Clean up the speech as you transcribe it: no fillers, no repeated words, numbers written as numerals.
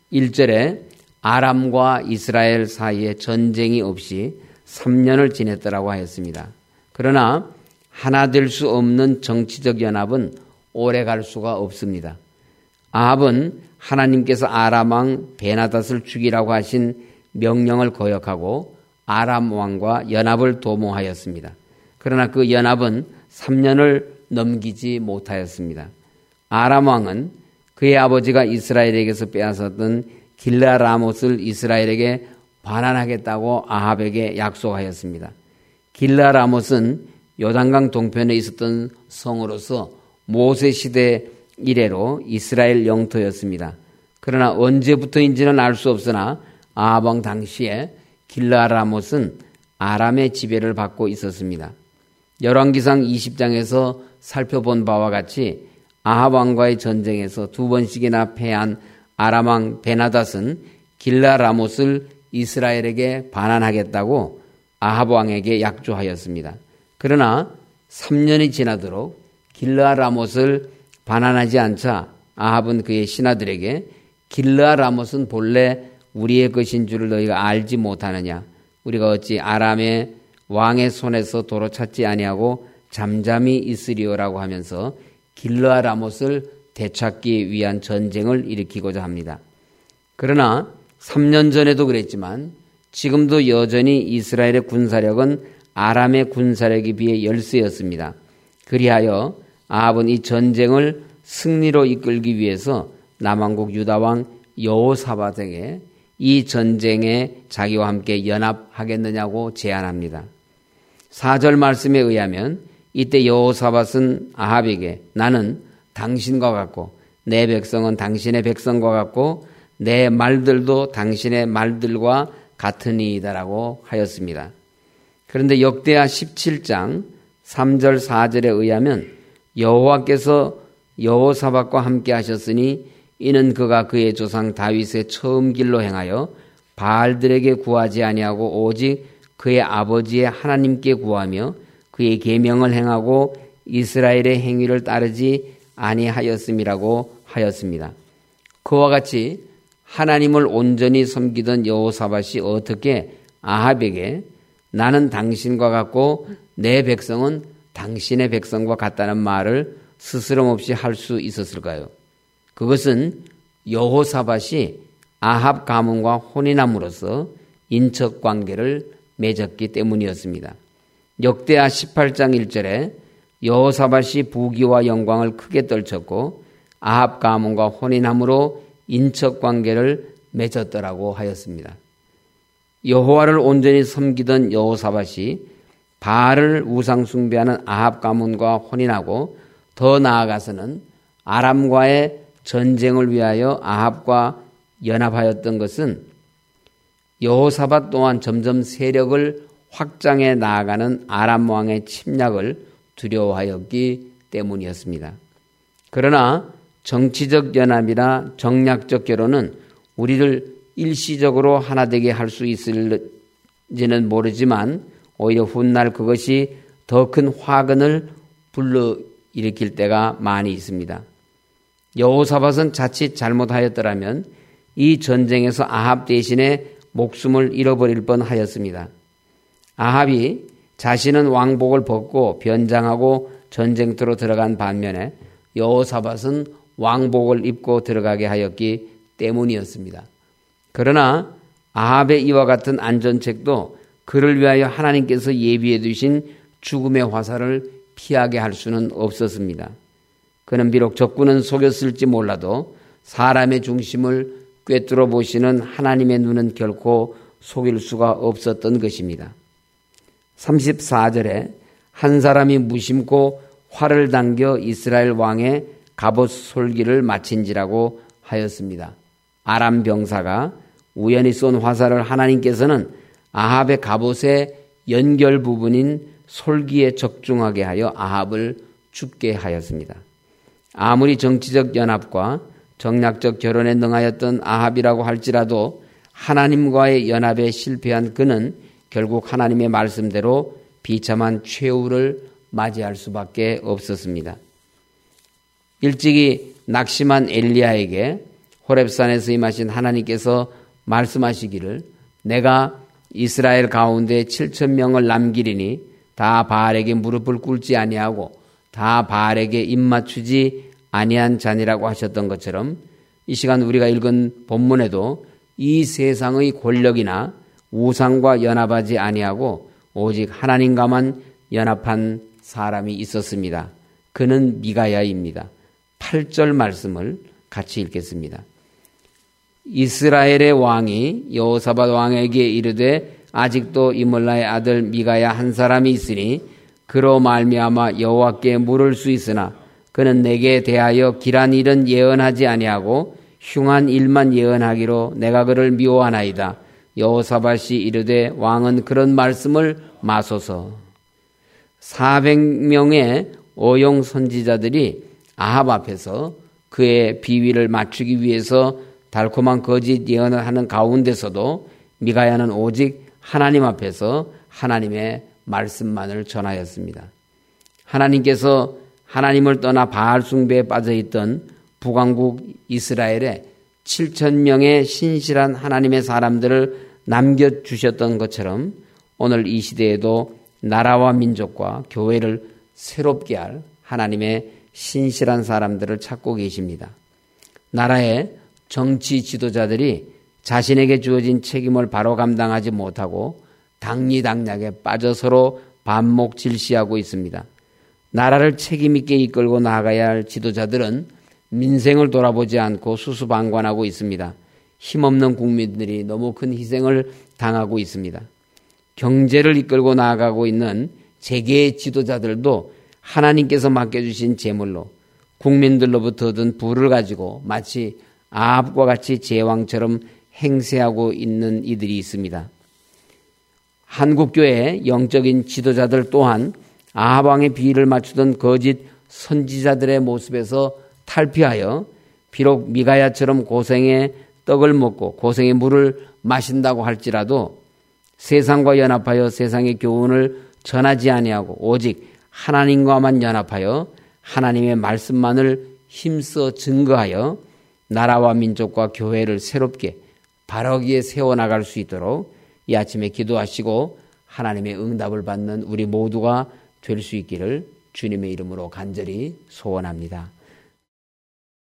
1절에 아람과 이스라엘 사이에 전쟁이 없이 3년을 지냈더라고 하였습니다. 그러나 하나 될 수 없는 정치적 연합은 오래 갈 수가 없습니다. 아합은 하나님께서 아람 왕 베나닷을 죽이라고 하신 명령을 거역하고 아람 왕과 연합을 도모하였습니다. 그러나 그 연합은 3년을 넘기지 못하였습니다. 아람 왕은 그의 아버지가 이스라엘에게서 빼앗았던 길르앗 라못을 이스라엘에게 반환하겠다고 아합에게 약속하였습니다. 길르앗 라못은 요단강 동편에 있었던 성으로서 모세 시대 이래로 이스라엘 영토였습니다. 그러나 언제부터인지는 알 수 없으나 아합 왕 당시에 길르앗 라못은 아람의 지배를 받고 있었습니다. 열왕기상 20장에서 살펴본 바와 같이 아합 왕과의 전쟁에서 2번씩이나 패한 아람 왕 베나닷은 길르앗 라못을 이스라엘에게 반환하겠다고 아합 왕에게 약조하였습니다. 그러나 3년이 지나도록 길르앗 라못을 반환하지 않자 아합은 그의 신하들에게 길르앗 라못은 본래 우리의 것인 줄을 너희가 알지 못하느냐? 우리가 어찌 아람의 왕의 손에서 도로 찾지 아니하고 잠잠히 있으리오라고 하면서 길르앗 라못을 되찾기 위한 전쟁을 일으키고자 합니다. 그러나 3년 전에도 그랬지만 지금도 여전히 이스라엘의 군사력은 아람의 군사력에 비해 열세였습니다. 그리하여 아합은 이 전쟁을 승리로 이끌기 위해서 남왕국 유다왕 여호사밧에게 이 전쟁에 자기와 함께 연합하겠느냐고 제안합니다. 4절 말씀에 의하면 이때 여호사밧은 아합에게 나는 당신과 같고 내 백성은 당신의 백성과 같고 내 말들도 당신의 말들과 같으니이다라고 하였습니다. 그런데 역대하 17장 3절 4절에 의하면 여호와께서 여호사밧과 함께 하셨으니 이는 그가 그의 조상 다윗의 처음 길로 행하여 바알들에게 구하지 아니하고 오직 그의 아버지의 하나님께 구하며 그의 계명을 행하고 이스라엘의 행위를 따르지 아니하였음이라고 하였습니다. 그와 같이 하나님을 온전히 섬기던 여호사밧이 어떻게 아합에게 나는 당신과 같고 내 백성은 당신의 백성과 같다는 말을 스스럼 없이 할 수 있었을까요? 그것은 여호사밧이 아합 가문과 혼인함으로써 인척 관계를 맺었기 때문이었습니다. 역대하 18장 1절에 여호사밧이 부귀와 영광을 크게 떨쳤고 아합 가문과 혼인함으로 인척 관계를 맺었더라고 하였습니다. 여호와를 온전히 섬기던 여호사밧이 바알을 우상 숭배하는 아합 가문과 혼인하고 더 나아가서는 아람과의 전쟁을 위하여 아합과 연합하였던 것은 여호사밧 또한 점점 세력을 확장해 나아가는 아람 왕의 침략을 두려워하였기 때문이었습니다. 그러나 정치적 연합이나 정략적 결혼은 우리를 일시적으로 하나 되게 할 수 있을지는 모르지만 오히려 훗날 그것이 더 큰 화근을 불러일으킬 때가 많이 있습니다. 여호사밧은 자칫 잘못하였더라면 이 전쟁에서 아합 대신에 목숨을 잃어버릴 뻔하였습니다. 아합이 자신은 왕복을 벗고 변장하고 전쟁터로 들어간 반면에 여호사밧은 왕복을 입고 들어가게 하였기 때문이었습니다. 그러나 아합의 이와 같은 안전책도 그를 위하여 하나님께서 예비해 두신 죽음의 화살을 피하게 할 수는 없었습니다. 그는 비록 적군은 속였을지 몰라도 사람의 중심을 꿰뚫어 보시는 하나님의 눈은 결코 속일 수가 없었던 것입니다. 34절에 한 사람이 무심코 활을 당겨 이스라엘 왕의 갑옷 솔기를 마친지라고 하였습니다. 아람 병사가 우연히 쏜 화살을 하나님께서는 아합의 갑옷의 연결 부분인 솔기에 적중하게 하여 아합을 죽게 하였습니다. 아무리 정치적 연합과 정략적 결혼에 능하였던 아합이라고 할지라도 하나님과의 연합에 실패한 그는 결국 하나님의 말씀대로 비참한 최후를 맞이할 수밖에 없었습니다. 일찍이 낙심한 엘리야에게 호렙산에서 임하신 하나님께서 말씀하시기를 내가 이스라엘 가운데 7,000명을 남기리니 다 바알에게 무릎을 꿇지 아니하고 다 바알에게 입맞추지 아니한 자니라고 하셨던 것처럼 이 시간 우리가 읽은 본문에도 이 세상의 권력이나 우상과 연합하지 아니하고 오직 하나님과만 연합한 사람이 있었습니다. 그는 미가야입니다. 8절 말씀을 같이 읽겠습니다. 이스라엘의 왕이 여호사밧 왕에게 이르되 아직도 이몰라의 아들 미가야 한 사람이 있으니 그로 말미암아 여호와께 물을 수 있으나 그는 내게 대하여 길한 일은 예언하지 아니하고 흉한 일만 예언하기로 내가 그를 미워하나이다. 여호사밧이 이르되 왕은 그런 말씀을 마소서. 400명의 어용 선지자들이 아합 앞에서 그의 비위를 맞추기 위해서 달콤한 거짓 예언을 하는 가운데서도 미가야는 오직 하나님 앞에서 하나님의 말씀만을 전하였습니다. 하나님께서 하나님을 떠나 바알 숭배에 빠져있던 북왕국 이스라엘에 7,000명의 신실한 하나님의 사람들을 남겨주셨던 것처럼 오늘 이 시대에도 나라와 민족과 교회를 새롭게 할 하나님의 신실한 사람들을 찾고 계십니다. 나라의 정치 지도자들이 자신에게 주어진 책임을 바로 감당하지 못하고 당리당략에 빠져 서로 반목질시하고 있습니다. 나라를 책임있게 이끌고 나아가야 할 지도자들은 민생을 돌아보지 않고 수수방관하고 있습니다. 힘없는 국민들이 너무 큰 희생을 당하고 있습니다. 경제를 이끌고 나아가고 있는 재계의 지도자들도 하나님께서 맡겨주신 재물로 국민들로부터 얻은 부를 가지고 마치 아합과 같이 제왕처럼 행세하고 있는 이들이 있습니다. 한국교회의 영적인 지도자들 또한 아합 왕의 비위를 맞추던 거짓 선지자들의 모습에서 탈피하여 비록 미가야처럼 고생의 떡을 먹고 고생의 물을 마신다고 할지라도 세상과 연합하여 세상의 교훈을 전하지 아니하고 오직 하나님과만 연합하여 하나님의 말씀만을 힘써 증거하여 나라와 민족과 교회를 새롭게 바르게 세워나갈 수 있도록 이 아침에 기도하시고 하나님의 응답을 받는 우리 모두가 될 수 있기를 주님의 이름으로 간절히 소원합니다.